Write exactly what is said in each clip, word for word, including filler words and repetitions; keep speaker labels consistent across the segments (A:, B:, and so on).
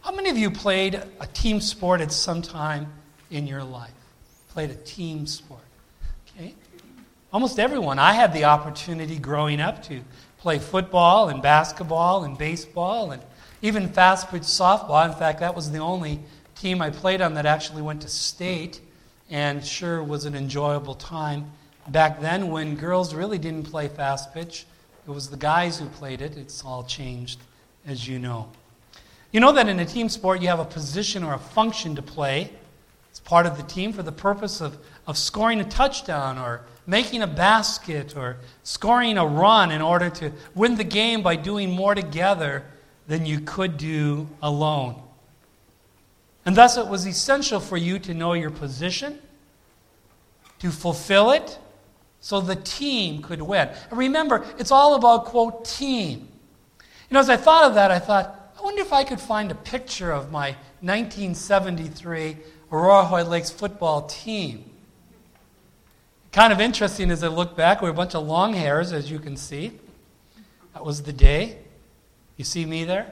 A: How many of you played a team sport at some time in your life? Played a team sport? Okay. Almost everyone. I had the opportunity growing up to play football and basketball and baseball and even fast pitch softball. In fact, that was the only team I played on that actually went to state, and sure was an enjoyable time. Back then, when girls really didn't play fast pitch, it was the guys who played it. It's all changed, as you know. You know that in a team sport, you have a position or a function to play. It's part of the team for the purpose of, of scoring a touchdown or making a basket or scoring a run in order to win the game by doing more together than you could do alone. And thus it was essential for you to know your position, to fulfill it, so the team could win. And remember, it's all about, quote, team. You know, as I thought of that, I thought, I wonder if I could find a picture of my nineteen seventy-three Aurora Hoyt Lakes football team. Kind of interesting as I look back, we were a bunch of long hairs, as you can see. That was the day. You see me there?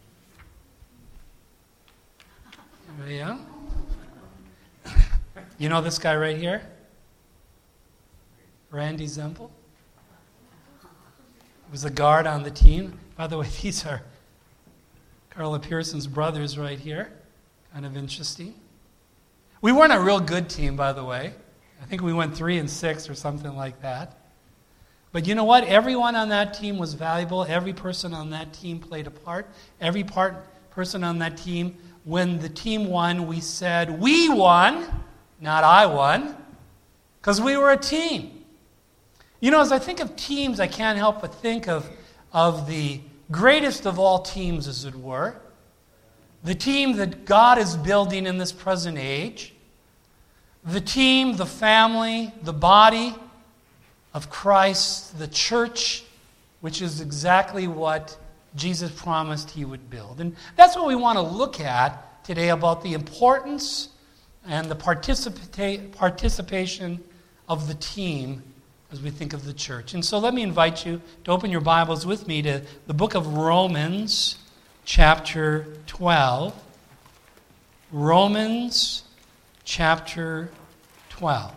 A: There I am. You know this guy right here? Randy Zempel. He was a guard on the team. By the way, these are Carla Pearson's brothers right here. Kind of interesting. We weren't a real good team, by the way. I think we went three and six or something like that. But you know what? Everyone on that team was valuable. Every person on that team played a part. Every part person on that team, when the team won, we said, we won, not I won, because we were a team. You know, as I think of teams, I can't help but think of, of the greatest of all teams, as it were, the team that God is building in this present age, the team, the family, the body of Christ, the church, which is exactly what Jesus promised he would build. And that's what we want to look at today, about the importance and the participa- participation of the team as we think of the church. And so let me invite you to open your Bibles with me to the book of Romans, chapter twelve. Romans, chapter twelve.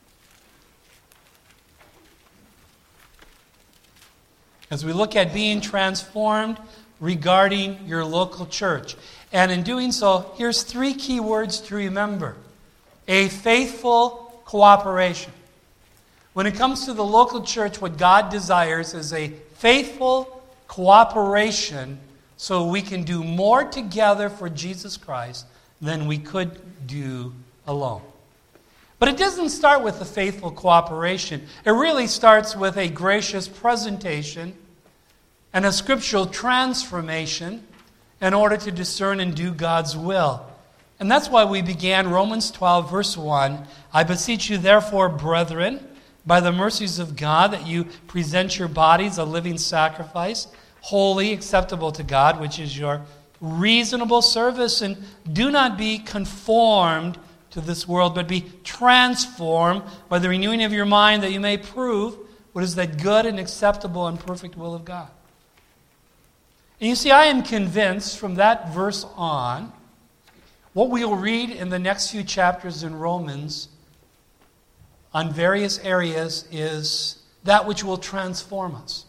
A: As we look at being transformed regarding your local church. And in doing so, here's three key words to remember. A faithful cooperation. When it comes to the local church, what God desires is a faithful cooperation so we can do more together for Jesus Christ than we could do alone. But it doesn't start with a faithful cooperation. It really starts with a gracious presentation and a scriptural transformation in order to discern and do God's will. And that's why we began Romans twelve, verse one. I beseech you, therefore, brethren, by the mercies of God, that you present your bodies a living sacrifice, holy, acceptable to God, which is your reasonable service. And do not be conformed to this world, but be transformed by the renewing of your mind, that you may prove what is that good and acceptable and perfect will of God. And you see, I am convinced from that verse on, what we will read in the next few chapters in Romans on various areas is that which will transform us.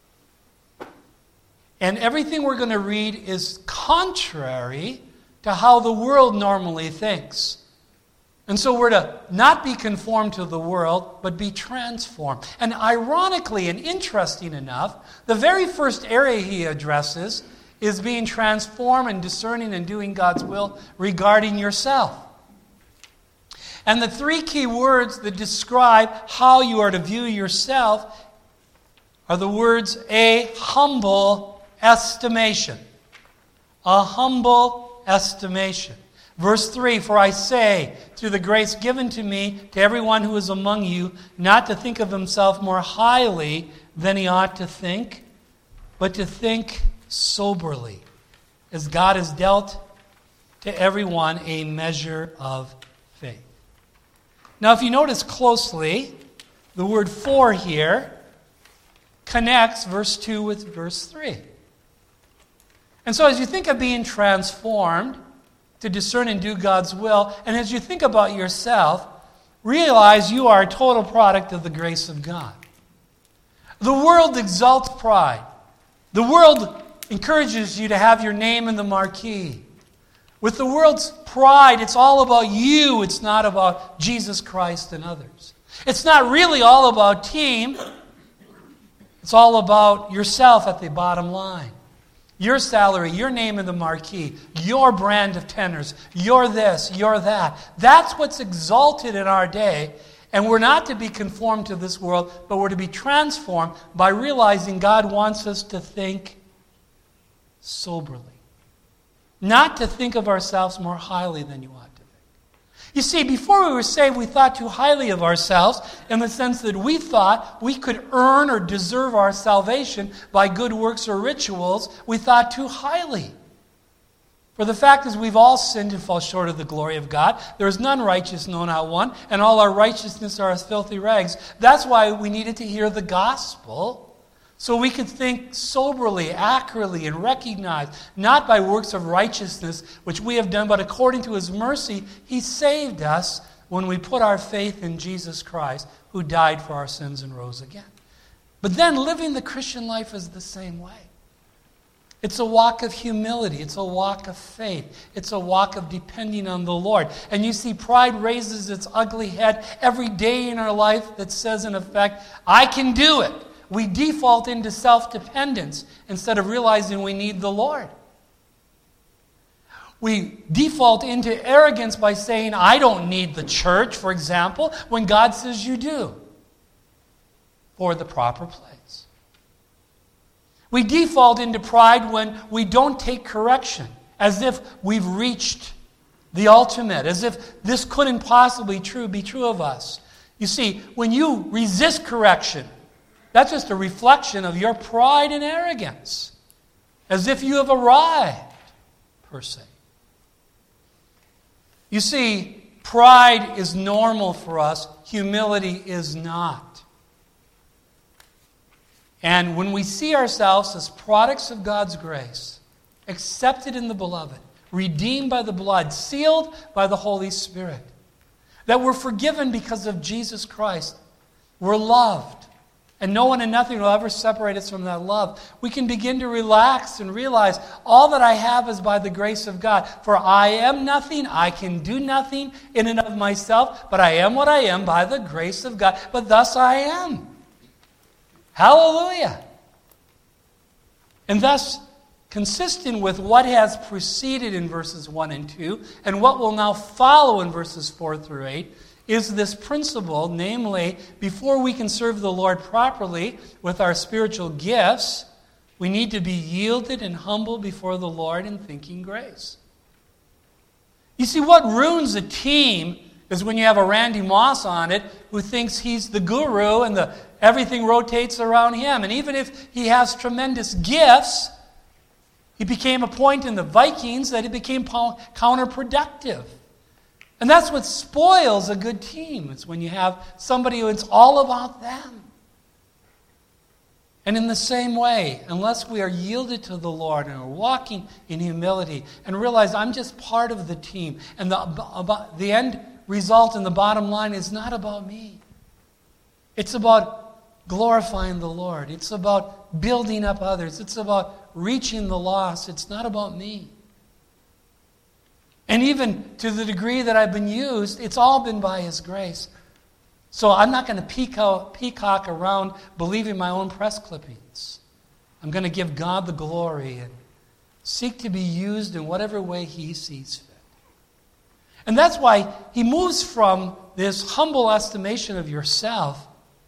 A: And everything we're going to read is contrary to how the world normally thinks. And so we're to not be conformed to the world, but be transformed. And ironically and interesting enough, the very first area he addresses is being transformed and discerning and doing God's will regarding yourself. And the three key words that describe how you are to view yourself are the words, a humble estimation. A humble estimation. Verse three, for I say, through the grace given to me, to everyone who is among you, not to think of himself more highly than he ought to think, but to think soberly, as God has dealt to everyone a measure of faith. Now, if you notice closely, the word for here connects verse two with verse three. And so as you think of being transformed to discern and do God's will, and as you think about yourself, realize you are a total product of the grace of God. The world exalts pride. The world encourages you to have your name in the marquee. With the world's pride, it's all about you. It's not about Jesus Christ and others. It's not really all about team. It's all about yourself at the bottom line. Your salary, your name in the marquee, your brand of tenors, you're this, you're that. That's what's exalted in our day. And we're not to be conformed to this world, but we're to be transformed by realizing God wants us to think soberly. Not to think of ourselves more highly than you ought to think. You see, before we were saved, we thought too highly of ourselves in the sense that we thought we could earn or deserve our salvation by good works or rituals. We thought too highly. For the fact is, we've all sinned and fall short of the glory of God. There is none righteous, no, not one, and all our righteousness are as filthy rags. That's why we needed to hear the gospel, so we could think soberly, accurately, and recognize, not by works of righteousness, which we have done, but according to His mercy, He saved us when we put our faith in Jesus Christ, who died for our sins and rose again. But then living the Christian life is the same way. It's a walk of humility. It's a walk of faith. It's a walk of depending on the Lord. And you see, pride raises its ugly head every day in our life that says, in effect, I can do it. We default into self-dependence instead of realizing we need the Lord. We default into arrogance by saying, I don't need the church, for example, when God says you do, for the proper place. We default into pride when we don't take correction, as if we've reached the ultimate, as if this couldn't possibly true be true of us. You see, when you resist correction, that's just a reflection of your pride and arrogance, as if you have arrived, per se. You see, pride is normal for us. Humility is not. And when we see ourselves as products of God's grace, accepted in the beloved, redeemed by the blood, sealed by the Holy Spirit, that we're forgiven because of Jesus Christ, we're loved, and no one and nothing will ever separate us from that love, we can begin to relax and realize all that I have is by the grace of God. For I am nothing, I can do nothing in and of myself, but I am what I am by the grace of God. But thus I am. Hallelujah. And thus, consistent with what has preceded in verses one and two, and what will now follow in verses four through eight, is this principle, namely, before we can serve the Lord properly with our spiritual gifts, we need to be yielded and humble before the Lord in thinking grace. You see, what ruins a team is when you have a Randy Moss on it who thinks he's the guru and the everything rotates around him. And even if he has tremendous gifts, he became a point in the Vikings that it became counterproductive. And that's what spoils a good team. It's when you have somebody who it's all about them. And in the same way, unless we are yielded to the Lord and are walking in humility and realize I'm just part of the team, and the, about, the end result and the bottom line is not about me. It's about glorifying the Lord. It's about building up others. It's about reaching the lost. It's not about me. And even to the degree that I've been used, it's all been by His grace. So I'm not going to peacock, peacock around believing my own press clippings. I'm going to give God the glory and seek to be used in whatever way He sees fit. And that's why he moves from this humble estimation of yourself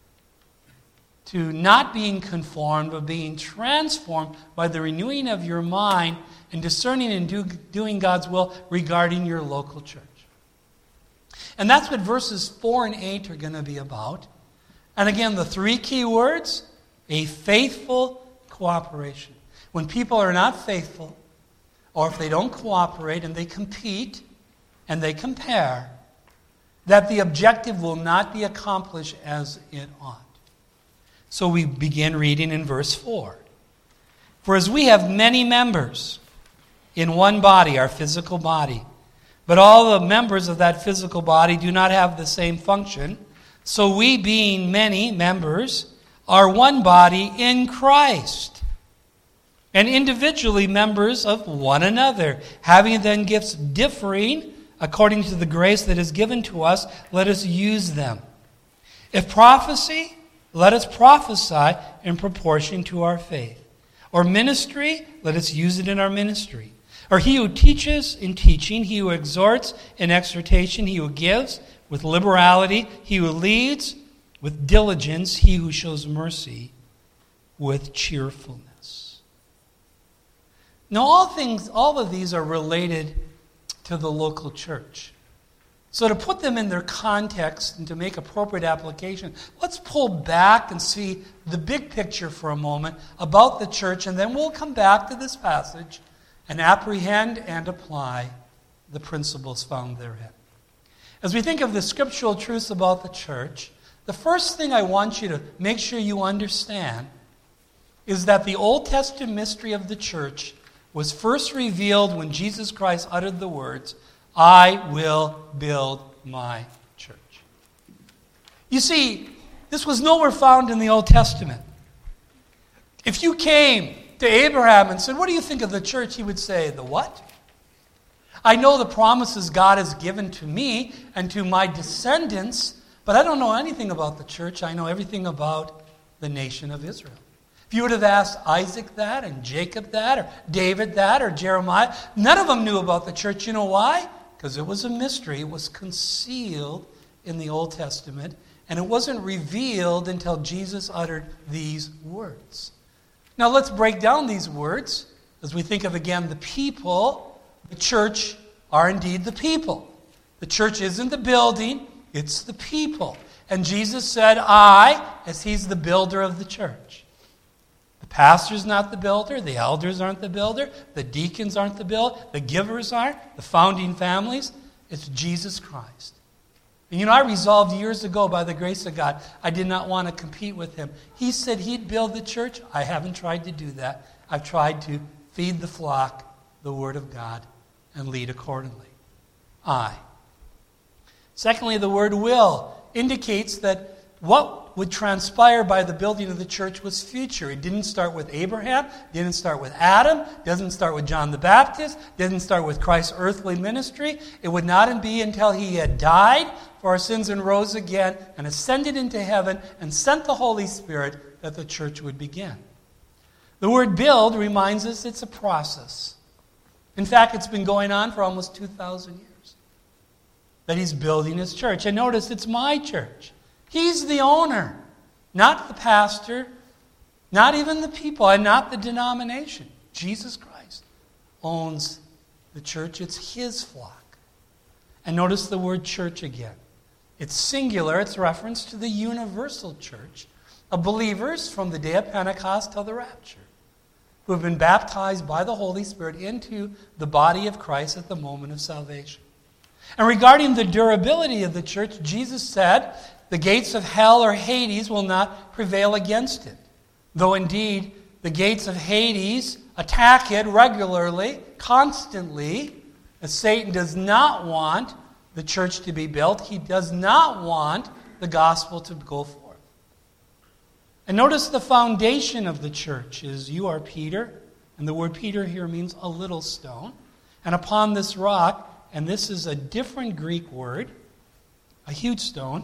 A: to not being conformed, but being transformed by the renewing of your mind and discerning and do, doing God's will regarding your local church. And that's what verses four and eight are going to be about. And again, the three key words, a faithful cooperation. When people are not faithful, or if they don't cooperate and they compete and they compare, that the objective will not be accomplished as it ought. So we begin reading in verse four. For as we have many members in one body, our physical body. But all the members of that physical body do not have the same function. So we, being many members, are one body in Christ, and individually members of one another, having then gifts differing according to the grace that is given to us, let us use them. If prophecy, let us prophesy in proportion to our faith. Or ministry, let us use it in our ministry. Or he who teaches in teaching, he who exhorts in exhortation, he who gives with liberality, he who leads with diligence, he who shows mercy with cheerfulness. Now all things, all of these are related to the local church. So to put them in their context and to make appropriate application, let's pull back and see the big picture for a moment about the church, and then we'll come back to this passage and apprehend and apply the principles found therein. As we think of the scriptural truths about the church, the first thing I want you to make sure you understand is that the Old Testament mystery of the church was first revealed when Jesus Christ uttered the words, I will build my church. You see, this was nowhere found in the Old Testament. If you came to Abraham and said, what do you think of the church? He would say, the what? I know the promises God has given to me and to my descendants, but I don't know anything about the church. I know everything about the nation of Israel. If you would have asked Isaac that, and Jacob that, or David that, or Jeremiah, none of them knew about the church. You know why? Because it was a mystery. It was concealed in the Old Testament, and it wasn't revealed until Jesus uttered these words. Now let's break down these words as we think of, again, the people. The church are indeed the people. The church isn't the building, it's the people. And Jesus said, I, as he's the builder of the church. The pastor's not the builder, the elders aren't the builder, the deacons aren't the builder, the givers aren't, the founding families. It's Jesus Christ. And you know, I resolved years ago by the grace of God, I did not want to compete with him. He said he'd build the church. I haven't tried to do that. I've tried to feed the flock, the word of God, and lead accordingly. I. Secondly, the word will indicates that what would transpire by the building of the church was future. It didn't start with Abraham, didn't start with Adam, doesn't start with John the Baptist, didn't start with Christ's earthly ministry. It would not be until he had died for our sins and rose again and ascended into heaven and sent the Holy Spirit that the church would begin. The word build reminds us it's a process. In fact, it's been going on for almost two thousand years that he's building his church. And notice, it's my church. He's the owner, not the pastor, not even the people, and not the denomination. Jesus Christ owns the church. It's his flock. And notice the word church again. It's singular. It's reference to the universal church of believers from the day of Pentecost till the rapture, who have been baptized by the Holy Spirit into the body of Christ at the moment of salvation. And regarding the durability of the church, Jesus said, the gates of hell or Hades will not prevail against it. Though indeed, the gates of Hades attack it regularly, constantly, as Satan does not want the church to be built. He does not want the gospel to go forth. And notice the foundation of the church is you are Peter, and the word Peter here means a little stone. And upon this rock, and this is a different Greek word, a huge stone.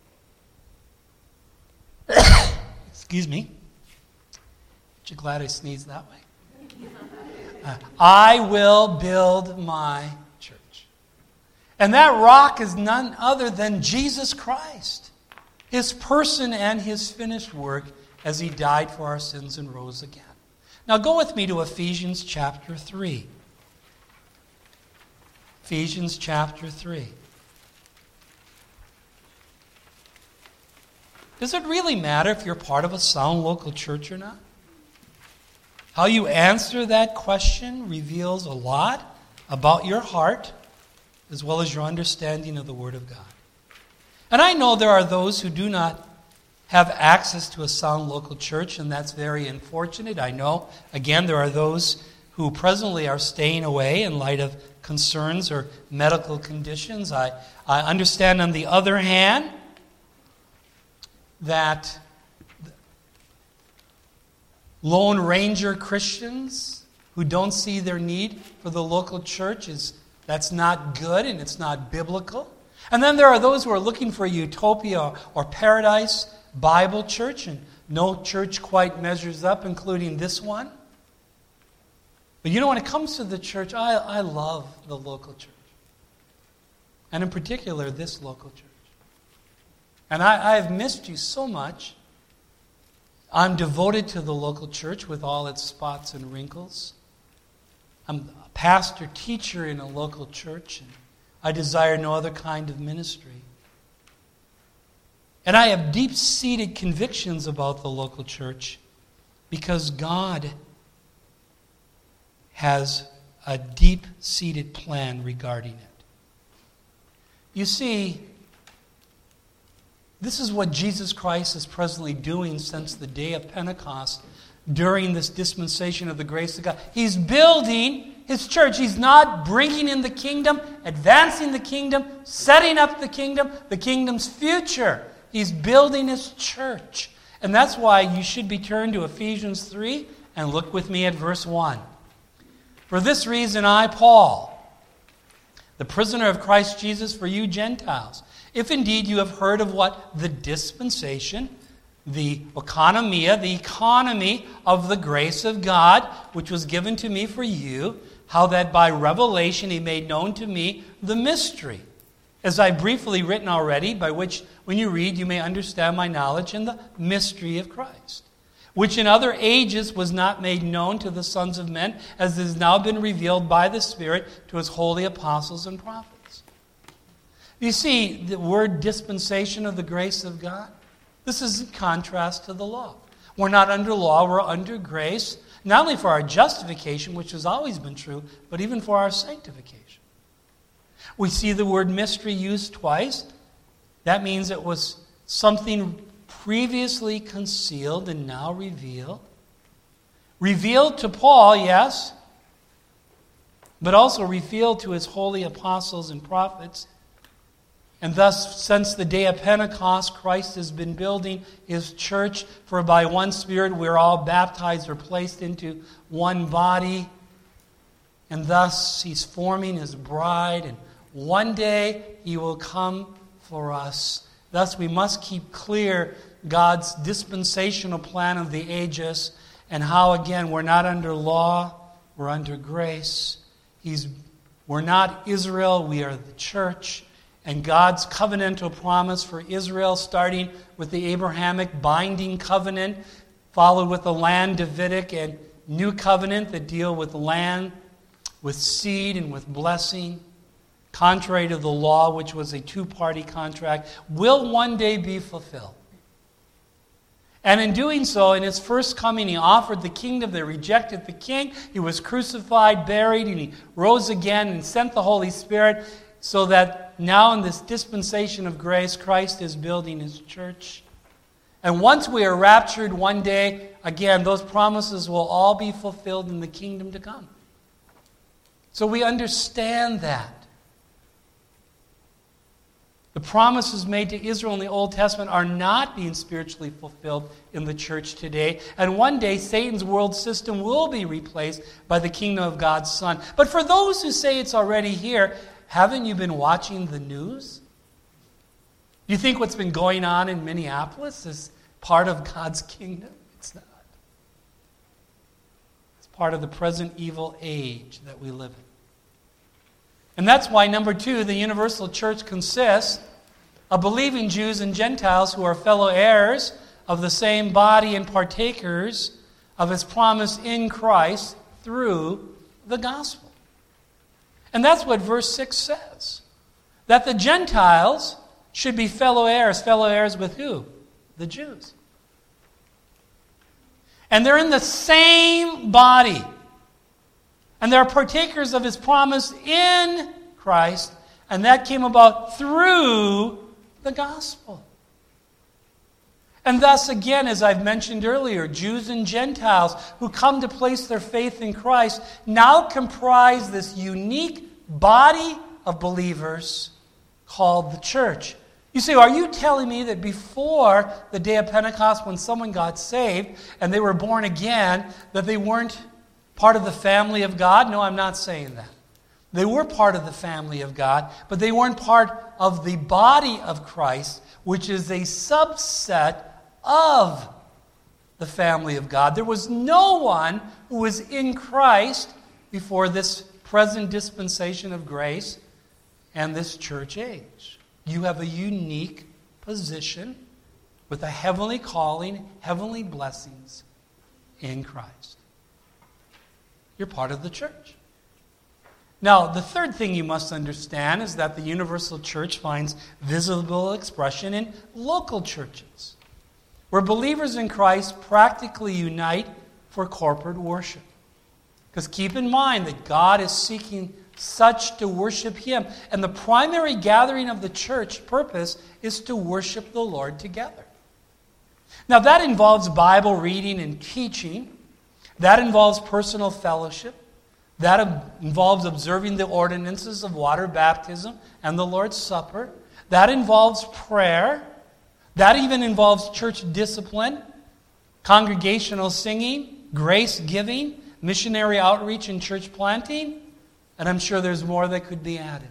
A: Excuse me. Aren't you glad I sneezed that way? Uh, I will build my church. And that rock is none other than Jesus Christ, his person and his finished work as he died for our sins and rose again. Now go with me to Ephesians chapter three. Ephesians chapter three. Does it really matter if you're part of a sound local church or not? How you answer that question reveals a lot about your heart as well as your understanding of the Word of God. And I know there are those who do not have access to a sound local church, and that's very unfortunate. I know, again, there are those who presently are staying away in light of concerns or medical conditions. I, I understand, on the other hand, that Lone Ranger Christians who don't see their need for the local church, is that's not good and it's not biblical. And then there are those who are looking for a utopia or paradise Bible church, and no church quite measures up, including this one. But you know, when it comes to the church, I, I love the local church. And in particular, this local church. And I, I have missed you so much. I'm devoted to the local church with all its spots and wrinkles. I'm a pastor, teacher in a local church, and I desire no other kind of ministry. And I have deep-seated convictions about the local church because God has a deep-seated plan regarding it. You see, this is what Jesus Christ is presently doing since the day of Pentecost during this dispensation of the grace of God. He's building His church. He's not bringing in the kingdom, advancing the kingdom, setting up the kingdom, the kingdom's future. He's building His church. And that's why you should be turned to Ephesians three and look with me at verse one. For this reason I, Paul, the prisoner of Christ Jesus for you Gentiles, if indeed you have heard of what the dispensation, the oikonomia, the economy of the grace of God, which was given to me for you, how that by revelation He made known to me the mystery, as I briefly written already, by which when you read you may understand my knowledge in the mystery of Christ, which in other ages was not made known to the sons of men, as it has now been revealed by the Spirit to His holy apostles and prophets. You see, the word dispensation of the grace of God, this is in contrast to the law. We're not under law, we're under grace, not only for our justification, which has always been true, but even for our sanctification. We see the word mystery used twice. That means it was something previously concealed and now revealed. Revealed to Paul, yes, but also revealed to his holy apostles and prophets. And thus, since the day of Pentecost, Christ has been building His church, for by one Spirit we're all baptized or placed into one body. And thus, He's forming His bride, and one day He will come for us. Thus, we must keep clear God's dispensational plan of the ages, and how, again, we're not under law, we're under grace. He's, we're not Israel, we are the church. And God's covenantal promise for Israel, starting with the Abrahamic binding covenant, followed with the land Davidic and new covenant that deal with land, with seed, and with blessing, contrary to the law, which was a two-party contract, will one day be fulfilled. And in doing so, in His first coming, He offered the kingdom. They rejected the king. He was crucified, buried, and He rose again and sent the Holy Spirit, so that now in this dispensation of grace, Christ is building His church. And once we are raptured one day, again, those promises will all be fulfilled in the kingdom to come. So we understand that. The promises made to Israel in the Old Testament are not being spiritually fulfilled in the church today. And one day, Satan's world system will be replaced by the kingdom of God's Son. But for those who say it's already here, haven't you been watching the news? Do you think what's been going on in Minneapolis is part of God's kingdom? It's not. It's part of the present evil age that we live in. And that's why, number two, the universal church consists of believing Jews and Gentiles who are fellow heirs of the same body and partakers of His promise in Christ through the gospel. And that's what verse six says. That the Gentiles should be fellow heirs. Fellow heirs with who? The Jews. And they're in the same body. And they're partakers of His promise in Christ. And that came about through the gospel. And thus, again, as I've mentioned earlier, Jews and Gentiles who come to place their faith in Christ now comprise this unique body of believers called the church. You say, are you telling me that before the day of Pentecost, when someone got saved and they were born again, that they weren't part of the family of God? No, I'm not saying that. They were part of the family of God, but they weren't part of the body of Christ, which is a subset of the family of God. There was no one who was in Christ before this present dispensation of grace and this church age. You have a unique position with a heavenly calling, heavenly blessings in Christ. You're part of the church. Now, the third thing you must understand is that the universal church finds visible expression in local churches, where believers in Christ practically unite for corporate worship. Because keep in mind that God is seeking such to worship Him. And the primary gathering of the church purpose is to worship the Lord together. Now that involves Bible reading and teaching. That involves personal fellowship. That involves observing the ordinances of water baptism and the Lord's Supper. That involves prayer. That even involves church discipline, congregational singing, grace giving, missionary outreach, and church planting. And I'm sure there's more that could be added.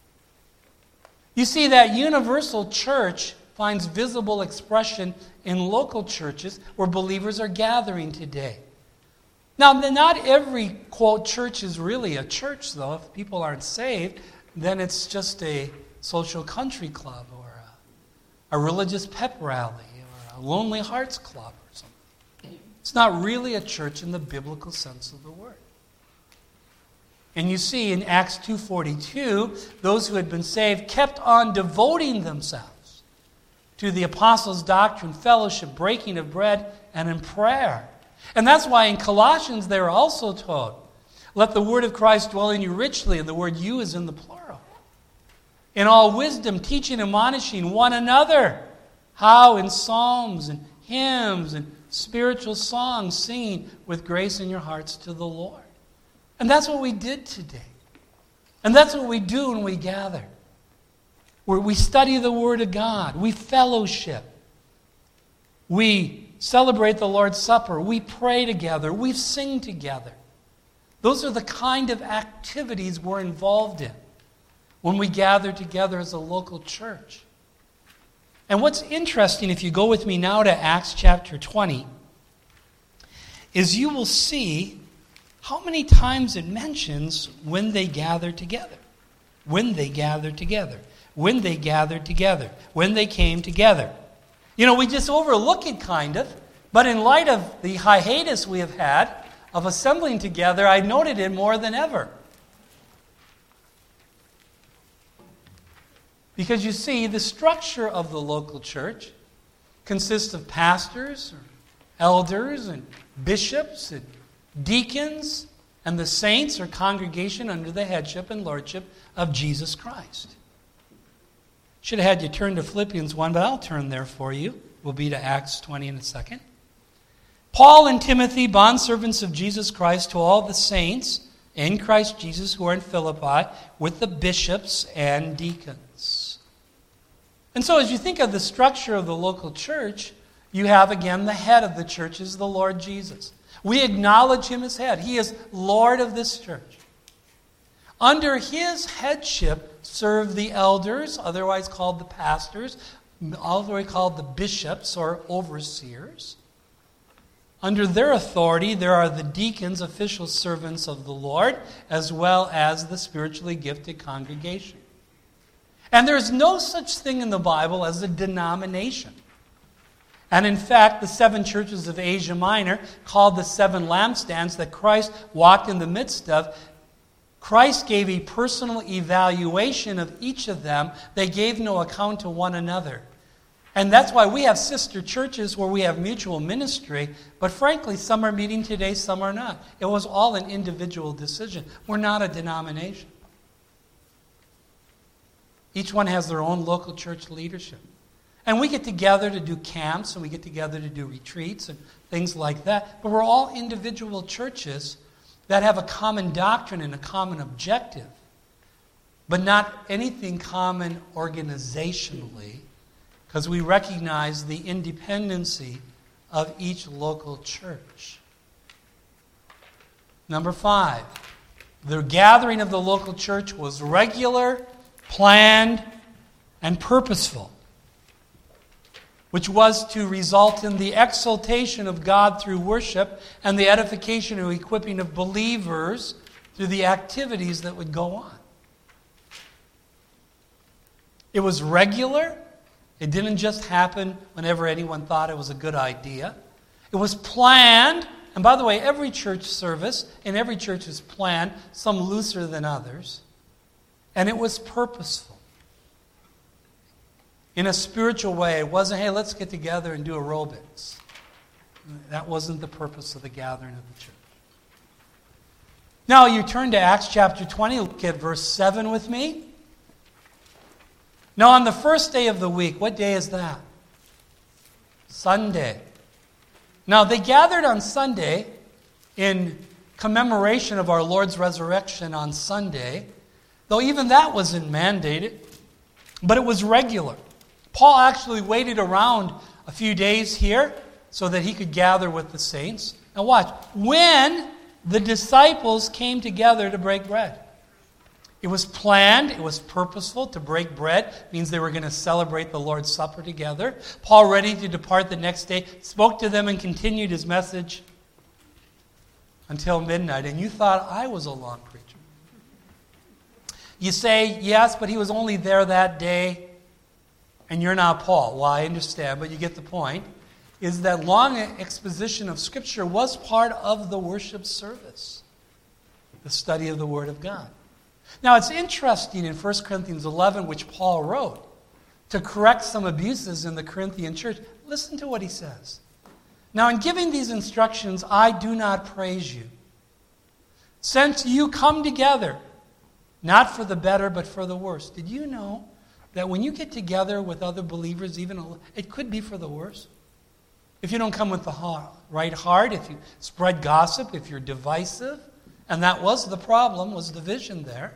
A: You see, that universal church finds visible expression in local churches where believers are gathering today. Now, not every, quote, church is really a church, though. If people aren't saved, then it's just a social country club or a, a religious pep rally or a Lonely Hearts Club or something. It's not really a church in the biblical sense of the word. And you see in Acts two forty-two, those who had been saved kept on devoting themselves to the apostles' doctrine, fellowship, breaking of bread, and in prayer. And that's why in Colossians they are also told, let the word of Christ dwell in you richly, and the word you is in the plural. In all wisdom, teaching, admonishing one another, how in psalms and hymns and spiritual songs, singing with grace in your hearts to the Lord. And that's what we did today. And that's what we do when we gather. Where we study the Word of God. We fellowship. We celebrate the Lord's Supper. We pray together. We sing together. Those are the kind of activities we're involved in when we gather together as a local church. And what's interesting, if you go with me now to Acts chapter twenty, is you will see how many times it mentions when they gathered together. When they gathered together. When they gathered together. When they came together. You know, we just overlook it kind of, but in light of the hiatus we have had of assembling together, I noted it more than ever. Because you see, the structure of the local church consists of pastors, or elders, and bishops, and deacons, and the saints or congregation under the headship and lordship of Jesus Christ. Should have had you turn to Philippians one, but I'll turn there for you. We'll be to Acts twenty in a second. Paul and Timothy, bondservants of Jesus Christ, to all the saints in Christ Jesus who are in Philippi, with the bishops and deacons. And so as you think of the structure of the local church, you have again the head of the church is the Lord Jesus. We acknowledge Him as head. He is Lord of this church. Under His headship serve the elders, otherwise called the pastors, otherwise called the bishops or overseers. Under their authority, there are the deacons, official servants of the Lord, as well as the spiritually gifted congregation. And there is no such thing in the Bible as a denomination. And in fact, the seven churches of Asia Minor, called the seven lampstands that Christ walked in the midst of, Christ gave a personal evaluation of each of them. They gave no account to one another. And that's why we have sister churches where we have mutual ministry, but frankly, some are meeting today, some are not. It was all an individual decision. We're not a denomination. Each one has their own local church leadership. And we get together to do camps, and we get together to do retreats and things like that. But we're all individual churches that have a common doctrine and a common objective, but not anything common organizationally, because we recognize the independency of each local church. Number five, the gathering of the local church was regular, planned, and purposeful, which was to result in the exaltation of God through worship and the edification and equipping of believers through the activities that would go on. It was regular. It didn't just happen whenever anyone thought it was a good idea. It was planned. And by the way, every church service in every church is planned, some looser than others. And it was purposeful. In a spiritual way, it wasn't, hey, let's get together and do aerobics. That wasn't the purpose of the gathering of the church. Now, you turn to Acts chapter twenty, look at verse seven with me. Now, on the first day of the week, what day is that? Sunday. Now, they gathered on Sunday in commemoration of our Lord's resurrection on Sunday, though even that wasn't mandated, but it was regular. Paul actually waited around a few days here so that he could gather with the saints. Now watch. When the disciples came together to break bread. It was planned, it was purposeful to break bread. It means they were going to celebrate the Lord's Supper together. Paul, ready to depart the next day, spoke to them and continued his message until midnight. And you thought I was a long preacher. You say, yes, but he was only there that day. And you're not Paul. Well, I understand, but you get the point. Is that long exposition of Scripture was part of the worship service. The study of the Word of God. Now, it's interesting in First Corinthians eleven, which Paul wrote, to correct some abuses in the Corinthian church. Listen to what he says. Now, in giving these instructions, I do not praise you, since you come together, not for the better, but for the worse. Did you know that when you get together with other believers, even a, it could be for the worse? If you don't come with the heart, right heart, if you spread gossip, if you're divisive, and that was the problem, was division there.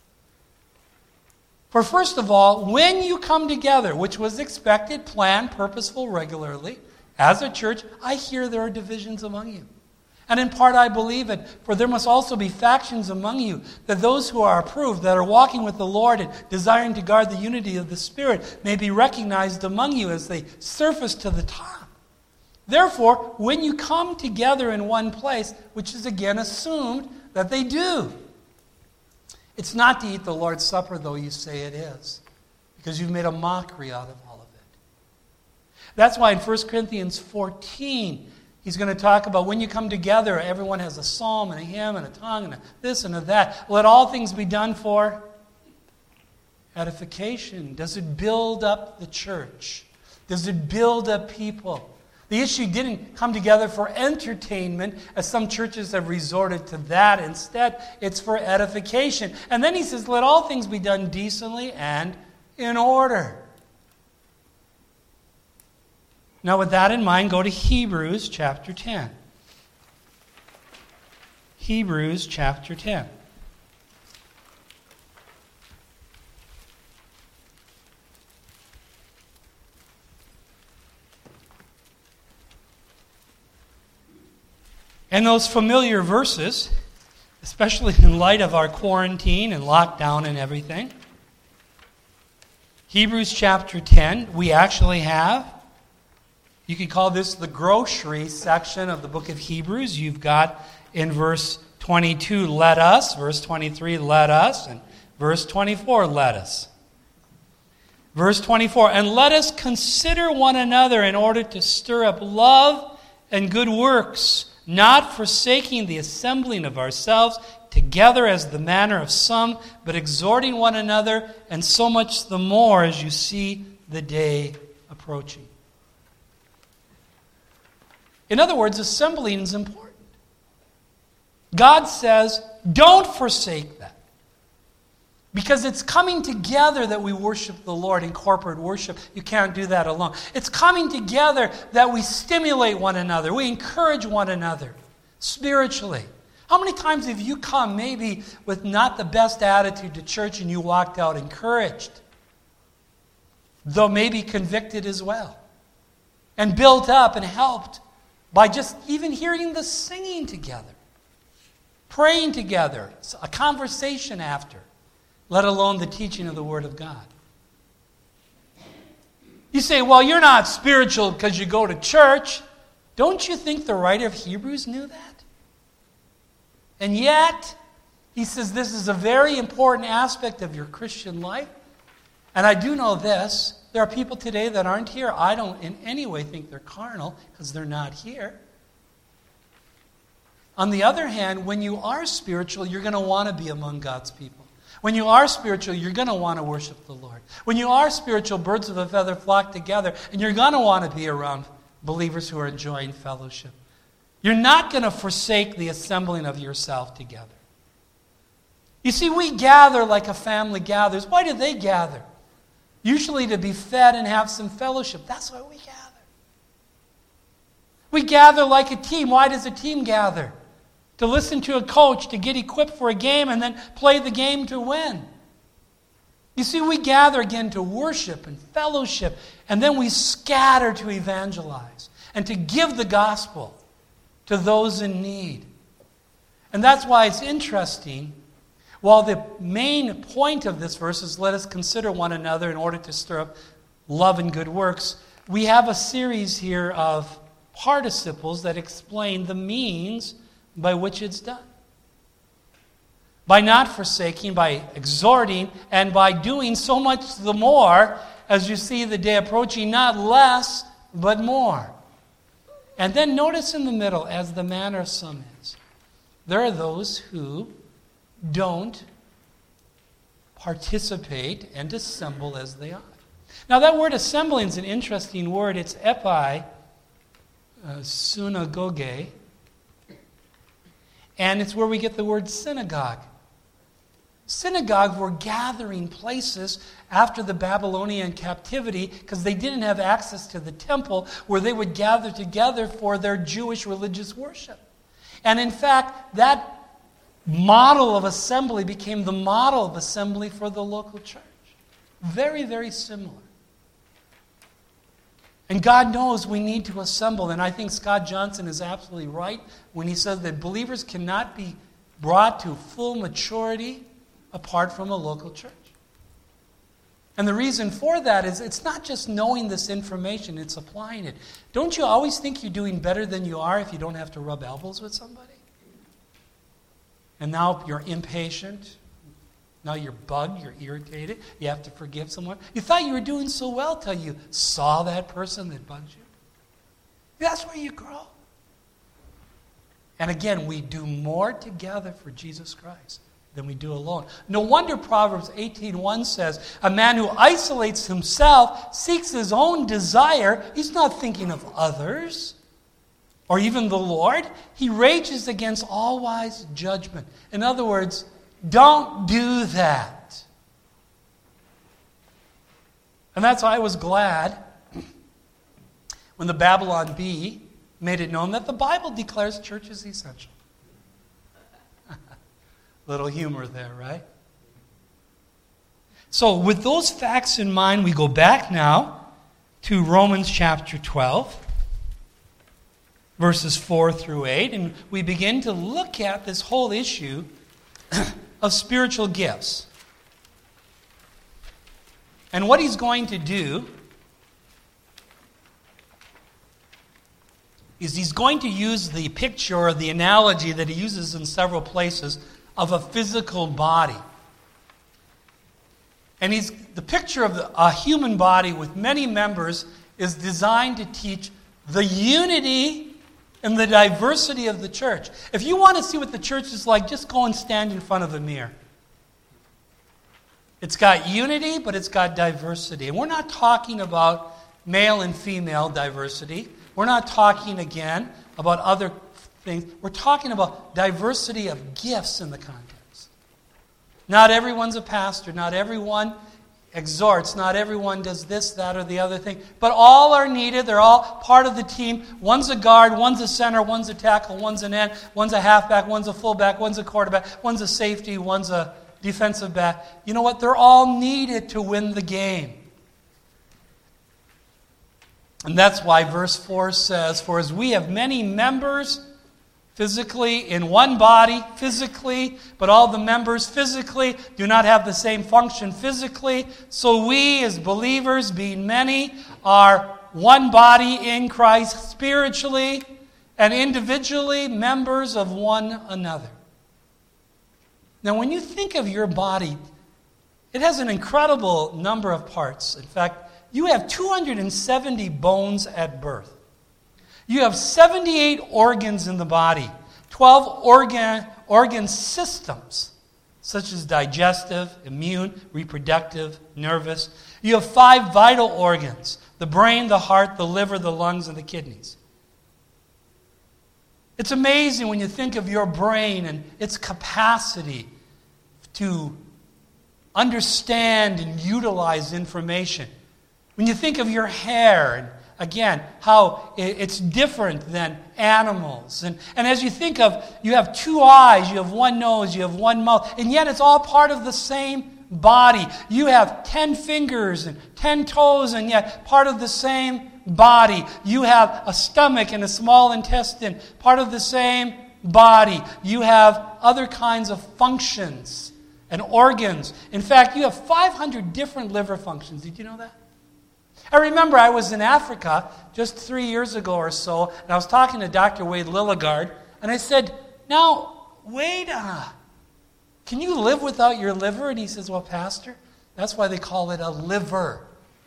A: For first of all, when you come together, which was expected, planned, purposeful, regularly, as a church, I hear there are divisions among you. And in part I believe it, for there must also be factions among you, that those who are approved, that are walking with the Lord and desiring to guard the unity of the Spirit, may be recognized among you as they surface to the top. Therefore, when you come together in one place, which is again assumed that they do, it's not to eat the Lord's Supper, though you say it is, because you've made a mockery out of all of it. That's why in First Corinthians fourteen, he's going to talk about when you come together, everyone has a psalm and a hymn and a tongue and a this and a that. Let all things be done for edification. Does it build up the church? Does it build up people? The issue didn't come together for entertainment, as some churches have resorted to that instead. It's for edification. And then he says, let all things be done decently and in order. Now, with that in mind, go to Hebrews chapter ten. Hebrews chapter ten. And those familiar verses, especially in light of our quarantine and lockdown and everything. Hebrews chapter ten, we actually have, you could call this the grocery section of the book of Hebrews. You've got in verse twenty-two, let us, verse twenty-three, let us, and verse twenty-four, let us. Verse twenty-four, and let us consider one another in order to stir up love and good works, not forsaking the assembling of ourselves together as the manner of some, but exhorting one another, and so much the more as you see the day approaching. In other words, assembling is important. God says, don't forsake that. Because it's coming together that we worship the Lord in corporate worship. You can't do that alone. It's coming together that we stimulate one another. We encourage one another spiritually. How many times have you come maybe with not the best attitude to church and you walked out encouraged? Though maybe convicted as well. And built up and helped by just even hearing the singing together. Praying together. A conversation after. Let alone the teaching of the Word of God. You say, well, you're not spiritual because you go to church. Don't you think the writer of Hebrews knew that? And yet, he says this is a very important aspect of your Christian life. And I do know this. There are people today that aren't here. I don't in any way think they're carnal because they're not here. On the other hand, when you are spiritual, you're going to want to be among God's people. When you are spiritual, you're going to want to worship the Lord. When you are spiritual, birds of a feather flock together, and you're going to want to be around believers who are enjoying fellowship. You're not going to forsake the assembling of yourself together. You see, we gather like a family gathers. Why do they gather? Usually to be fed and have some fellowship. That's why we gather. We gather like a team. Why does a team gather? To listen to a coach, to get equipped for a game, and then play the game to win. You see, we gather again to worship and fellowship, and then we scatter to evangelize and to give the gospel to those in need. And that's why it's interesting. While the main point of this verse is let us consider one another in order to stir up love and good works, we have a series here of participles that explain the means by which it's done. By not forsaking, by exhorting, and by doing so much the more as you see the day approaching, not less, but more. And then notice in the middle, as the manner of some is, there are those who don't participate and assemble as they ought. Now that word assembling is an interesting word. It's epi, uh, synagoge, and it's where we get the word synagogue. Synagogues were gathering places after the Babylonian captivity because they didn't have access to the temple where they would gather together for their Jewish religious worship. And in fact, that model of assembly became the model of assembly for the local church. Very, very similar. And God knows we need to assemble. And I think Scott Johnson is absolutely right when he says that believers cannot be brought to full maturity apart from a local church. And the reason for that is it's not just knowing this information, it's applying it. Don't you always think you're doing better than you are if you don't have to rub elbows with somebody? And now you're impatient. Now you're bugged, you're irritated. You have to forgive someone. You thought you were doing so well till you saw that person that bugged you. That's where you grow. And again, we do more together for Jesus Christ than we do alone. No wonder Proverbs eighteen one says, a man who isolates himself seeks his own desire. He's not thinking of others or even the Lord. He rages against all wise judgment. In other words, don't do that. And that's why I was glad when the Babylon Bee made it known that the Bible declares church is essential. Little humor there, right? So with those facts in mind, we go back now to Romans chapter twelve, verses four through eight, and we begin to look at this whole issue of spiritual gifts. And what he's going to do is he's going to use the picture or the analogy that he uses in several places of a physical body. And he's the picture of the, a human body with many members is designed to teach the unity and the diversity of the church. If you want to see what the church is like, just go and stand in front of a mirror. It's got unity, but it's got diversity. And we're not talking about male and female diversity. We're not talking, again, about other things. We're talking about diversity of gifts in the context. Not everyone's a pastor. Not everyone exhorts. Not everyone does this, that, or the other thing. But all are needed. They're all part of the team. One's a guard, one's a center, one's a tackle, one's an end, one's a halfback, one's a fullback, one's a quarterback, one's a safety, one's a defensive back. You know what? They're all needed to win the game. And that's why verse four says, "For as we have many members physically in one body, physically, but all the members physically do not have the same function physically, so we as believers, being many, are one body in Christ spiritually and individually members of one another." Now, when you think of your body, it has an incredible number of parts. In fact, you have two hundred seventy bones at birth. You have seventy-eight organs in the body, twelve organ, organ systems, such as digestive, immune, reproductive, nervous. You have five vital organs: the brain, the heart, the liver, the lungs, and the kidneys. It's amazing when you think of your brain and its capacity to understand and utilize information. When you think of your hair, and again, how it's different than animals. And, and as you think of, you have two eyes, you have one nose, you have one mouth, and yet it's all part of the same body. You have ten fingers and ten toes, and yet part of the same body. You have a stomach and a small intestine, part of the same body. You have other kinds of functions and organs. In fact, you have five hundred different liver functions. Did you know that? I remember I was in Africa just three years ago or so, and I was talking to Doctor Wade Lilligard, and I said, "Now, Wade, uh, can you live without your liver?" And he says, "Well, Pastor, that's why they call it a liver.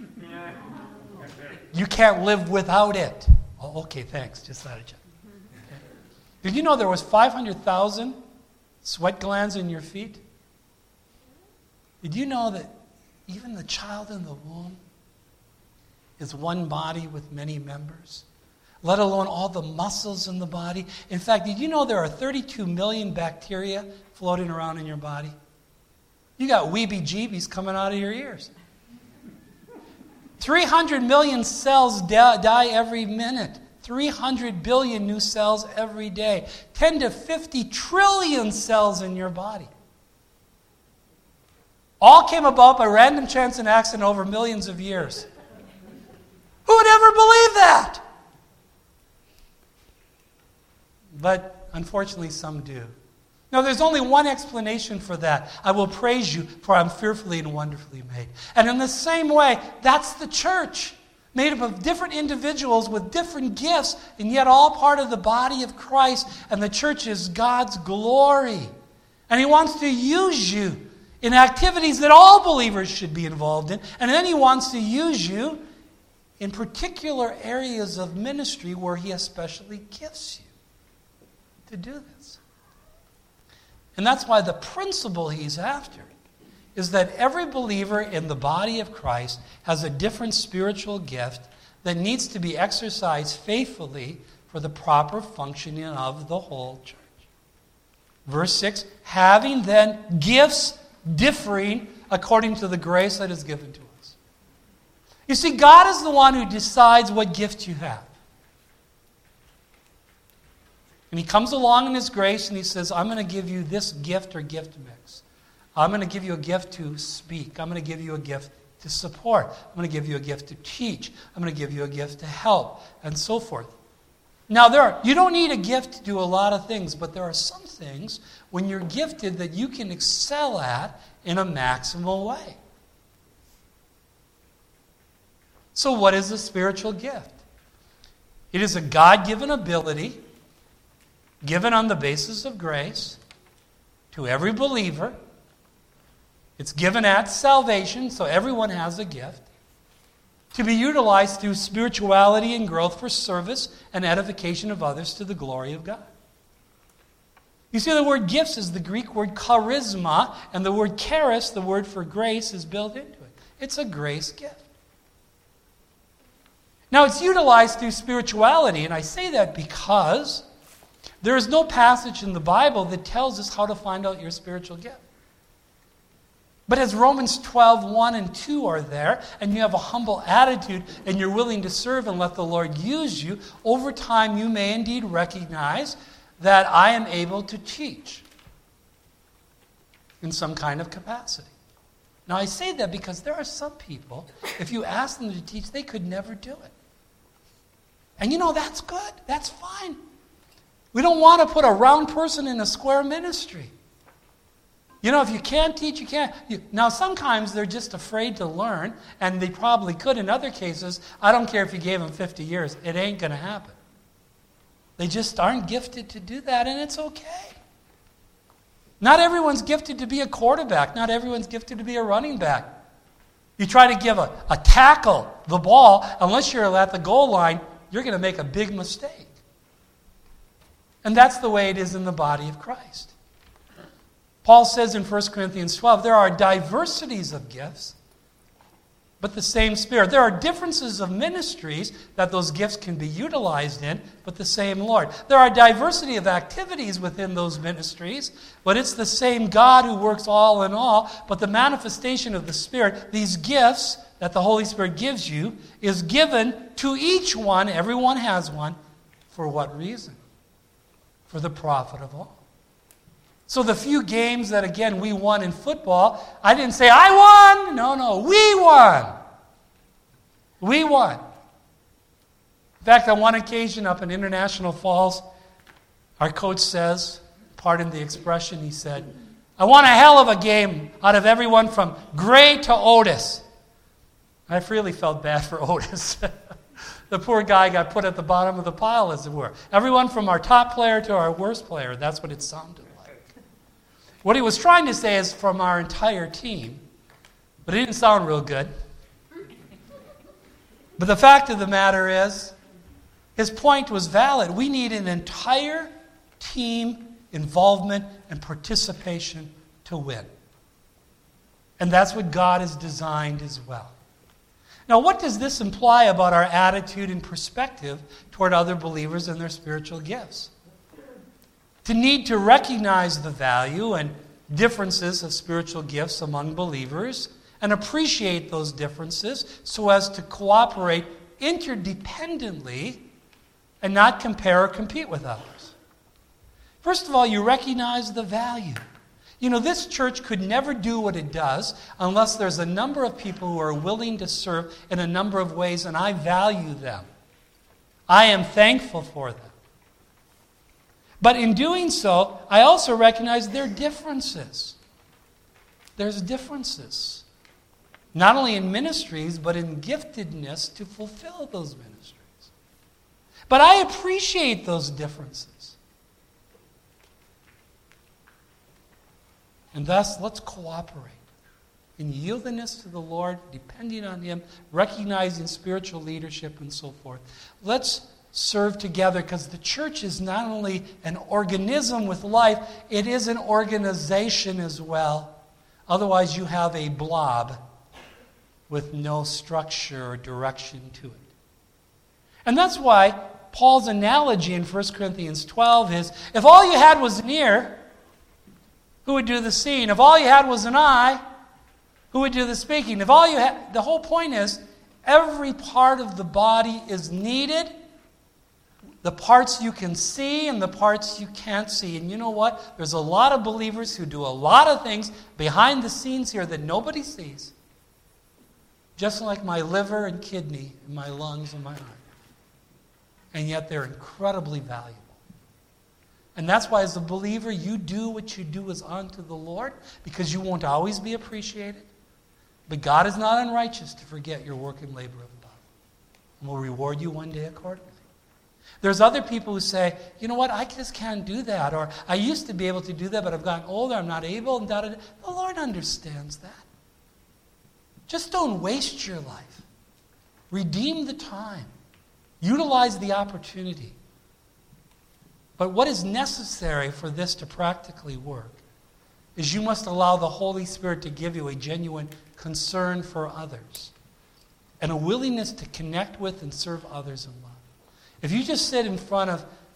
A: You can't live without it." "Oh, okay, thanks. Just thought I'd check." Okay. Did you know there was five hundred thousand sweat glands in your feet? Did you know that even the child in the womb is one body with many members, let alone all the muscles in the body? In fact, did you know there are thirty-two million bacteria floating around in your body? You got weebie-jeebies coming out of your ears. three hundred million cells die every minute. three hundred billion new cells every day. ten to fifty trillion cells in your body. All came about by random chance and accident over millions of years. Who would ever believe that? But unfortunately, some do. Now, there's only one explanation for that. I will praise you, for I'm fearfully and wonderfully made. And in the same way, that's the church, made up of different individuals with different gifts, and yet all part of the body of Christ. And the church is God's glory. And He wants to use you in activities that all believers should be involved in. And then He wants to use you in particular areas of ministry where He especially gifts you to do this. And that's why the principle He's after is that every believer in the body of Christ has a different spiritual gift that needs to be exercised faithfully for the proper functioning of the whole church. Verse six, having then gifts differing according to the grace that is given to us. You see, God is the one who decides what gift you have. And He comes along in His grace and He says, I'm going to give you this gift or gift mix. I'm going to give you a gift to speak. I'm going to give you a gift to support. I'm going to give you a gift to teach. I'm going to give you a gift to help, and so forth. Now, there are, you don't need a gift to do a lot of things, but there are some things when you're gifted that you can excel at in a maximal way. So what is a spiritual gift? It is a God-given ability given on the basis of grace to every believer. It's given at salvation, so everyone has a gift, to be utilized through spirituality and growth for service and edification of others to the glory of God. You see, the word gifts is the Greek word charisma, and the word charis, the word for grace, is built into it. It's a grace gift. Now, it's utilized through spirituality, and I say that because there is no passage in the Bible that tells us how to find out your spiritual gift. But as Romans twelve, one and two are there, and you have a humble attitude, and you're willing to serve and let the Lord use you, over time you may indeed recognize that I am able to teach in some kind of capacity. Now I say that because there are some people, if you ask them to teach, they could never do it. And you know, that's good. That's fine. We don't want to put a round person in a square ministry. You know, if you can't teach, you can't. You, now, sometimes they're just afraid to learn, and they probably could. In other cases, I don't care if you gave them fifty years. It ain't going to happen. They just aren't gifted to do that, and it's okay. Not everyone's gifted to be a quarterback. Not everyone's gifted to be a running back. You try to give a, a tackle the ball, unless you're at the goal line, you're going to make a big mistake. And that's the way it is in the body of Christ. Paul says in First Corinthians twelve, there are diversities of gifts, but the same Spirit. There are differences of ministries that those gifts can be utilized in, but the same Lord. There are diversity of activities within those ministries, but it's the same God who works all in all. But the manifestation of the Spirit, these gifts that the Holy Spirit gives you, is given to each one, everyone has one, for what reason? For the profit of all. So the few games that, again, we won in football, I didn't say, I won! No, no, we won! We won. In fact, on one occasion up in International Falls, our coach says, pardon the expression, he said, I won a hell of a game out of everyone from Gray to Otis. I really felt bad for Otis. The poor guy got put at the bottom of the pile, as it were. Everyone from our top player to our worst player, that's what it sounded like. What he was trying to say is from our entire team, but it didn't sound real good. But the fact of the matter is, his point was valid. We need an entire team involvement and participation to win. And that's what God has designed as well. Now, what does this imply about our attitude and perspective toward other believers and their spiritual gifts? To need to recognize the value and differences of spiritual gifts among believers and appreciate those differences so as to cooperate interdependently and not compare or compete with others. First of all, you recognize the value. You know, this church could never do what it does unless there's a number of people who are willing to serve in a number of ways, and I value them. I am thankful for them. But in doing so, I also recognize there are differences. There's differences. Not only in ministries, but in giftedness to fulfill those ministries. But I appreciate those differences. And thus, let's cooperate in yieldedness to the Lord, depending on Him, recognizing spiritual leadership and so forth. Let's serve together, because the church is not only an organism with life, it is an organization as well. Otherwise, you have a blob with no structure or direction to it. And that's why Paul's analogy in First Corinthians twelve is, if all you had was an ear, who would do the seeing? If all you had was an eye, who would do the speaking? If all you had, the whole point is, every part of the body is needed. The parts you can see and the parts you can't see. And you know what? There's a lot of believers who do a lot of things behind the scenes here that nobody sees. Just like my liver and kidney and my lungs and my heart. And yet they're incredibly valuable. And that's why as a believer, you do what you do as unto the Lord, because you won't always be appreciated. But God is not unrighteous to forget your work and labor of love. And will reward you one day accordingly. There's other people who say, you know what, I just can't do that. Or I used to be able to do that, but I've gotten older, I'm not able. And da, da, da. The Lord understands that. Just don't waste your life. Redeem the time. Utilize the opportunity. But what is necessary for this to practically work is you must allow the Holy Spirit to give you a genuine concern for others and a willingness to connect with and serve others in love. If you just sit in front of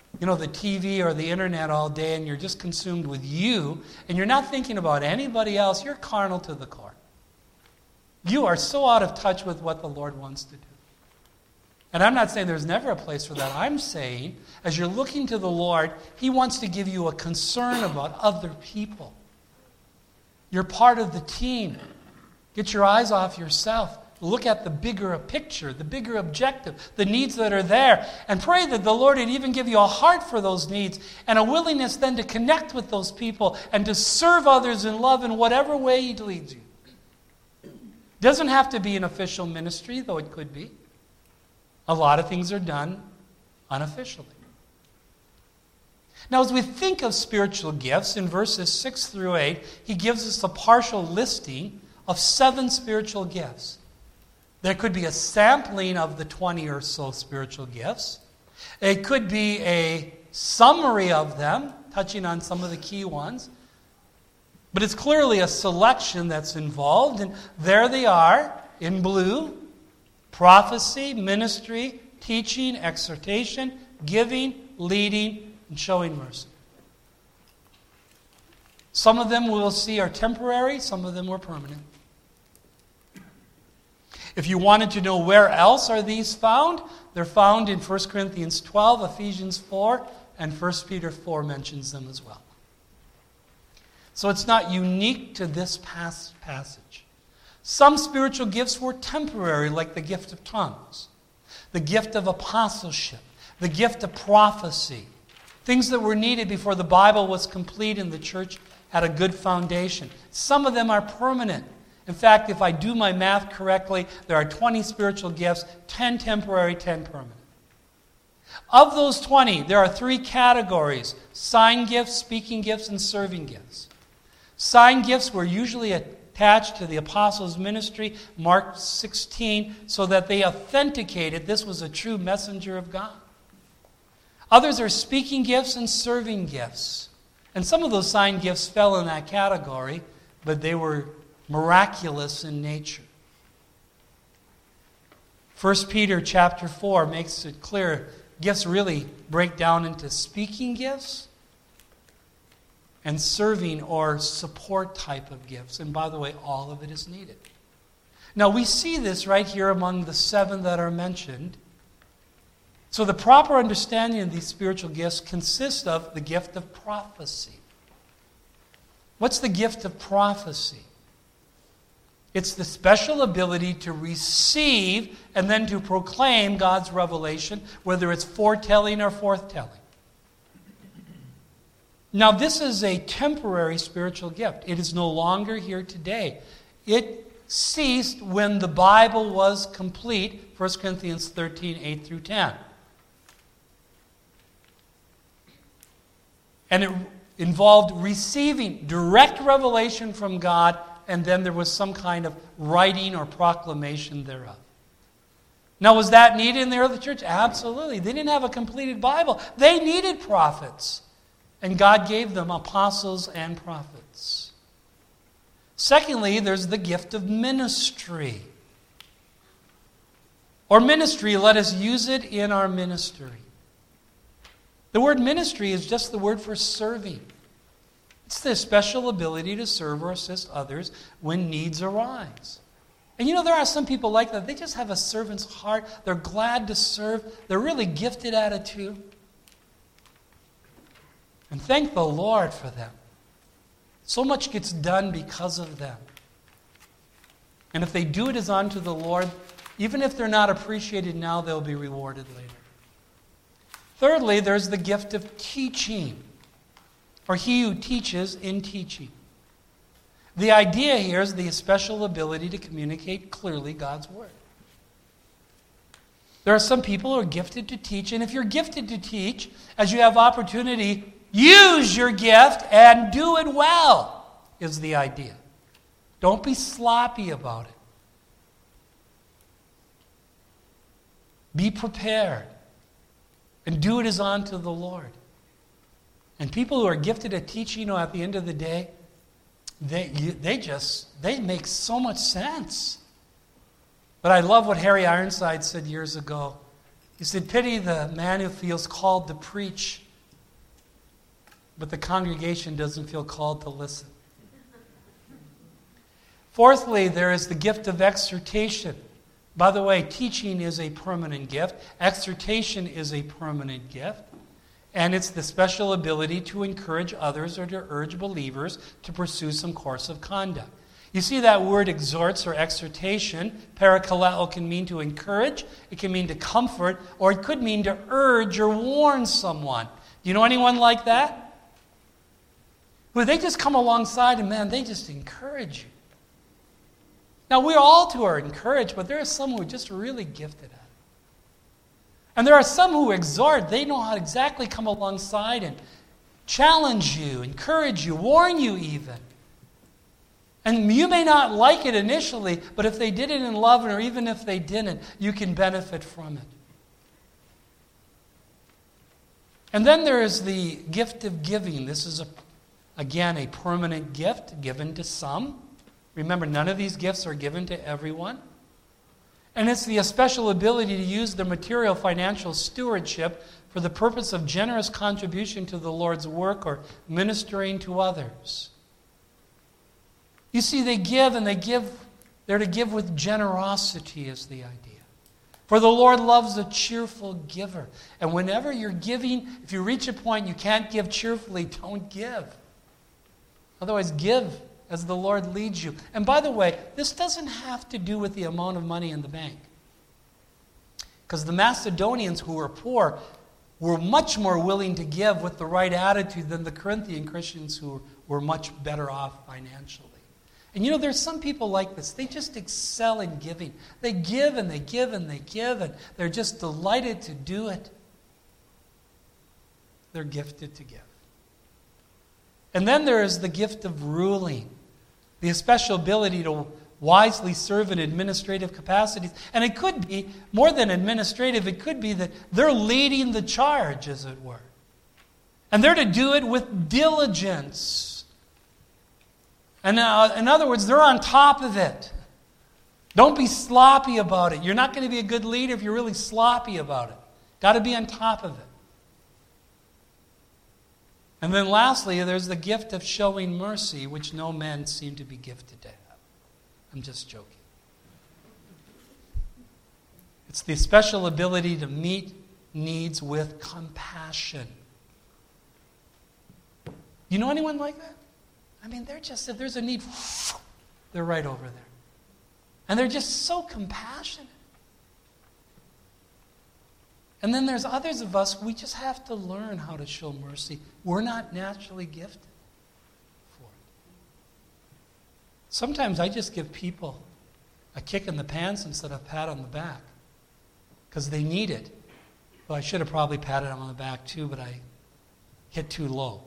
A: you know, the T V or the internet all day and you're just consumed with you and you're not thinking about anybody else, you're carnal to the core. You are so out of touch with what the Lord wants to do. And I'm not saying there's never a place for that. I'm saying, as you're looking to the Lord, He wants to give you a concern about other people. You're part of the team. Get your eyes off yourself. Look at the bigger picture, the bigger objective, the needs that are there, and pray that the Lord would even give you a heart for those needs and a willingness then to connect with those people and to serve others in love in whatever way He leads you. Doesn't have to be an official ministry, though it could be. A lot of things are done unofficially. Now, as we think of spiritual gifts, in verses six through eight, he gives us a partial listing of seven spiritual gifts. There could be a sampling of the twenty or so spiritual gifts. It could be a summary of them, touching on some of the key ones. But it's clearly a selection that's involved, and there they are in blue: prophecy, ministry, teaching, exhortation, giving, leading, and showing mercy. Some of them we'll see are temporary, some of them were permanent. If you wanted to know where else are these found, they're found in First Corinthians twelve, Ephesians four, and First Peter four mentions them as well. So it's not unique to this passage. Some spiritual gifts were temporary, like the gift of tongues, the gift of apostleship, the gift of prophecy, things that were needed before the Bible was complete and the church had a good foundation. Some of them are permanent. In fact, if I do my math correctly, there are twenty spiritual gifts, ten temporary, ten permanent. Of those twenty, there are three categories: sign gifts, speaking gifts, and serving gifts. Sign gifts were usually attached to the apostles' ministry, Mark sixteen, so that they authenticated this was a true messenger of God. Others are speaking gifts and serving gifts. And some of those sign gifts fell in that category, but they were miraculous in nature. First Peter chapter four makes it clear gifts really break down into speaking gifts and serving or support type of gifts. And by the way, all of it is needed. Now we see this right here among the seven that are mentioned. So the proper understanding of these spiritual gifts consists of the gift of prophecy. What's the gift of prophecy? It's the special ability to receive and then to proclaim God's revelation, whether it's foretelling or forthtelling. Now, this is a temporary spiritual gift. It is no longer here today. It ceased when the Bible was complete, First Corinthians thirteen, eight through ten. And it involved receiving direct revelation from God, and then there was some kind of writing or proclamation thereof. Now, was that needed in the early church? Absolutely. They didn't have a completed Bible. They needed prophets. And God gave them apostles and prophets. Secondly, there's the gift of ministry. Or ministry, let us use it in our ministry. The word ministry is just the word for serving. It's the special ability to serve or assist others when needs arise. And you know, there are some people like that. They just have a servant's heart. They're glad to serve. They're really gifted at it too. And thank the Lord for them. So much gets done because of them. And if they do it as unto the Lord, even if they're not appreciated now, they'll be rewarded later. Thirdly, there's the gift of teaching, or he who teaches in teaching. The idea here is the special ability to communicate clearly God's word. There are some people who are gifted to teach, and if you're gifted to teach, as you have opportunity, use your gift and do it well, is the idea. Don't be sloppy about it. Be prepared and do it as unto the Lord. And people who are gifted at teaching, you know, at the end of the day, they you, they just, they make so much sense. But I love what Harry Ironside said years ago. He said, pity the man who feels called to preach, but the congregation doesn't feel called to listen. Fourthly, there is the gift of exhortation. By the way, teaching is a permanent gift. Exhortation is a permanent gift. And it's the special ability to encourage others or to urge believers to pursue some course of conduct. You see that word exhorts or exhortation, parakaleo, can mean to encourage, it can mean to comfort, or it could mean to urge or warn someone. Do you know anyone like that? Where they just come alongside and, man, they just encourage you. Now, we all too are encouraged, but there are some who are just really gifted at it. And there are some who exhort. They know how to exactly come alongside and challenge you, encourage you, warn you even. And you may not like it initially, but if they did it in love, or even if they didn't, you can benefit from it. And then there is the gift of giving. This is, a, again, a permanent gift given to some. Remember, none of these gifts are given to everyone. And it's the special ability to use the material financial stewardship for the purpose of generous contribution to the Lord's work or ministering to others. You see, they give and they give, they're to give with generosity is the idea. For the Lord loves a cheerful giver. And whenever you're giving, if you reach a point you can't give cheerfully, don't give. Otherwise, give as the Lord leads you. And by the way, this doesn't have to do with the amount of money in the bank. Because the Macedonians who were poor were much more willing to give with the right attitude than the Corinthian Christians who were much better off financially. And you know, there's some people like this. They just excel in giving. They give and they give and they give, and they're just delighted to do it. They're gifted to give. And then there is the gift of ruling, the special ability to wisely serve in administrative capacities. And it could be, more than administrative, it could be that they're leading the charge, as it were. And they're to do it with diligence. And uh, in other words, they're on top of it. Don't be sloppy about it. You're not going to be a good leader if you're really sloppy about it. Got to be on top of it. And then lastly, there's the gift of showing mercy, which no men seem to be gifted to have. I'm just joking. It's the special ability to meet needs with compassion. You know anyone like that? I mean, they're just, if there's a need, they're right over there. And they're just so compassionate. And then there's others of us, we just have to learn how to show mercy. We're not naturally gifted for it. Sometimes I just give people a kick in the pants instead of a pat on the back because they need it. Well, I should have probably patted them on the back too, but I hit too low.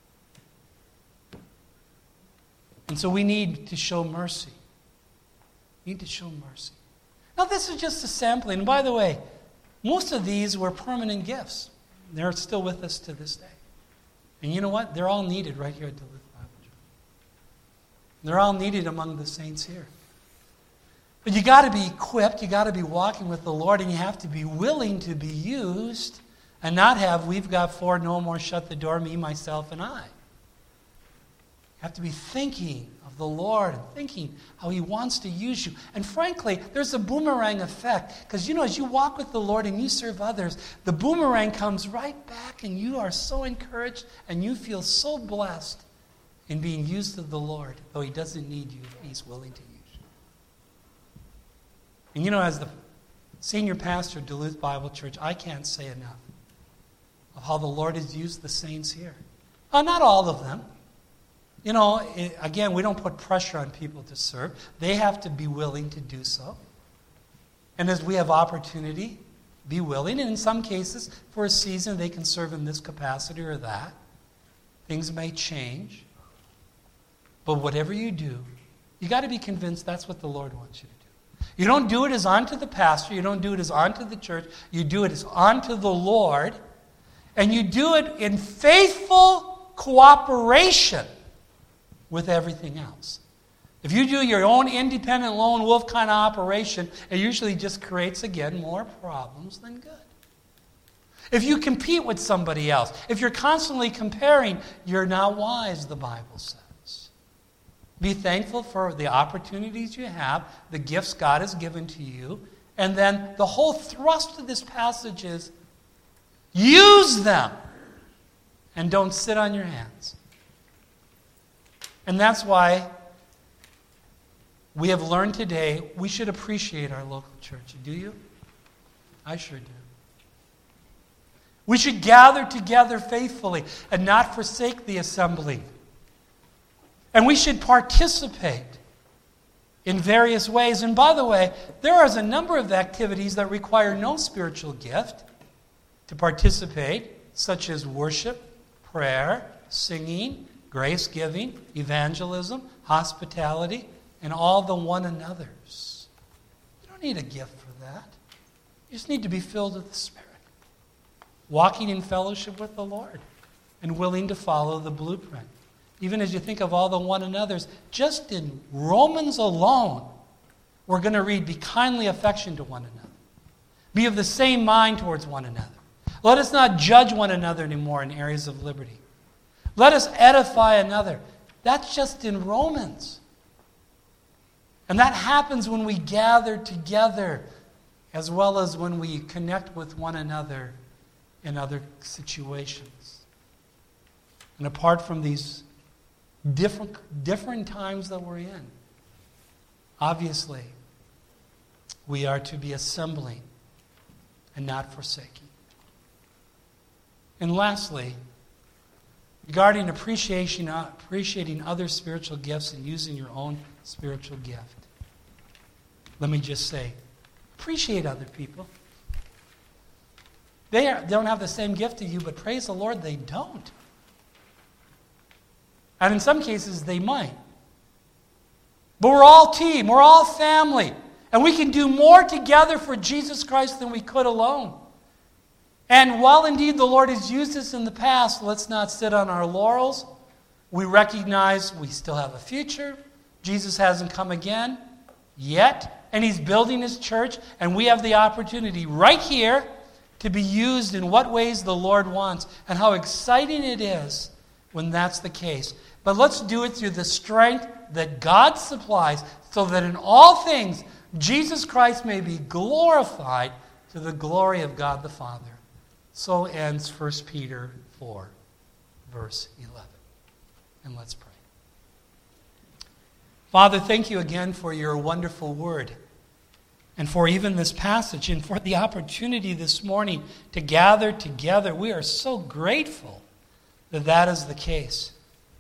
A: And so we need to show mercy. We need to show mercy. Now, this is just a sampling. And by the way, most of these were permanent gifts. They're still with us to this day. And you know what? They're all needed right here at Duluth Bible Church. They're all needed among the saints here. But you got to be equipped. You got to be walking with the Lord, and you have to be willing to be used and not have, we've got four, no more, shut the door, me, myself, and I. You have to be thinking of the Lord and thinking how He wants to use you. And frankly, there's a boomerang effect. Because, you know, as you walk with the Lord and you serve others, the boomerang comes right back and you are so encouraged and you feel so blessed in being used of the Lord, though He doesn't need you, He's willing to use you. And you know, as the senior pastor of Duluth Bible Church, I can't say enough of how the Lord has used the saints here. Uh, not all of them. You know, it, again, we don't put pressure on people to serve. They have to be willing to do so. And as we have opportunity, be willing. And in some cases, for a season, they can serve in this capacity or that. Things may change. But whatever you do, you got to be convinced that's what the Lord wants you to do. You don't do it as onto the pastor. You don't do it as onto the church. You do it as onto the Lord. And you do it in faithful cooperation with everything else. If you do your own independent lone wolf kind of operation, it usually just creates, again, more problems than good. If you compete with somebody else, if you're constantly comparing, you're not wise, the Bible says. Be thankful for the opportunities you have, the gifts God has given to you, and then the whole thrust of this passage is use them and don't sit on your hands. And that's why we have learned today we should appreciate our local church. Do you? I sure do. We should gather together faithfully and not forsake the assembly. And we should participate in various ways. And by the way, there is a number of activities that require no spiritual gift to participate, such as worship, prayer, singing, grace giving, evangelism, hospitality, and all the one another's. You don't need a gift for that. You just need to be filled with the Spirit, walking in fellowship with the Lord, and willing to follow the blueprint. Even as you think of all the one another's, just in Romans alone, we're going to read, be kindly affectioned to one another. Be of the same mind towards one another. Let us not judge one another anymore in areas of liberty. Let us edify another. That's just in Romans. And that happens when we gather together, as well as when we connect with one another in other situations. And apart from these different, different times that we're in, obviously, we are to be assembling and not forsaking. And lastly, regarding appreciation, appreciating other spiritual gifts and using your own spiritual gift, let me just say, appreciate other people. They, are, they don't have the same gift as you, but praise the Lord, they don't. And in some cases, they might. But we're all team. We're all family. And we can do more together for Jesus Christ than we could alone. And while indeed the Lord has used us in the past, let's not sit on our laurels. We recognize we still have a future. Jesus hasn't come again yet. And He's building His church. And we have the opportunity right here to be used in what ways the Lord wants. And how exciting it is when that's the case. But let's do it through the strength that God supplies, so that in all things Jesus Christ may be glorified to the glory of God the Father. So ends First Peter four, verse eleven. And let's pray. Father, thank you again for your wonderful word, and for even this passage, and for the opportunity this morning to gather together. We are so grateful that that is the case.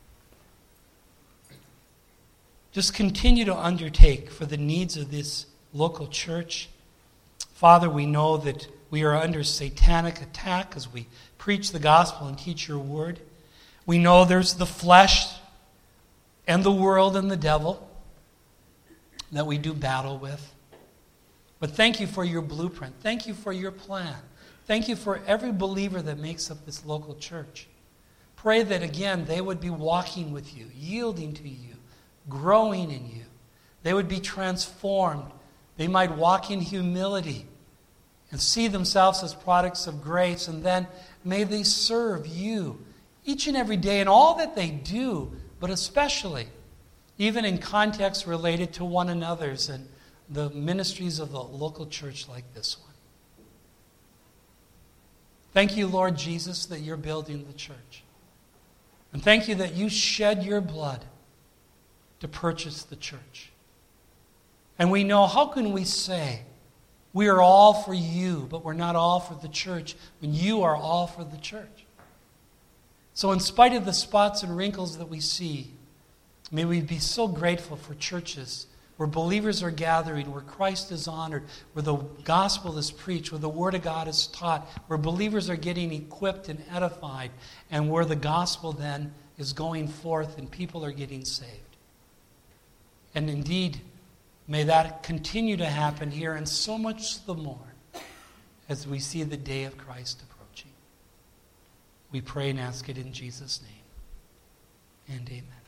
A: Just continue to undertake for the needs of this local church. Father, we know that we are under satanic attack as we preach the gospel and teach your word. We know there's the flesh and the world and the devil that we do battle with. But thank you for your blueprint. Thank you for your plan. Thank you for every believer that makes up this local church. Pray that, again, they would be walking with you, yielding to you, growing in you. They would be transformed. They might walk in humility and see themselves as products of grace. And then may they serve you each and every day in all that they do, but especially even in contexts related to one another's and the ministries of the local church like this one. Thank you, Lord Jesus, that you're building the church. And thank you that you shed your blood to purchase the church. And we know, how can we say we are all for you, but we're not all for the church, when you are all for the church? So in spite of the spots and wrinkles that we see, may we be so grateful for churches where believers are gathering, where Christ is honored, where the gospel is preached, where the word of God is taught, where believers are getting equipped and edified, and where the gospel then is going forth and people are getting saved. And indeed, may that continue to happen here, and so much the more as we see the day of Christ approaching. We pray and ask it in Jesus' name. And amen.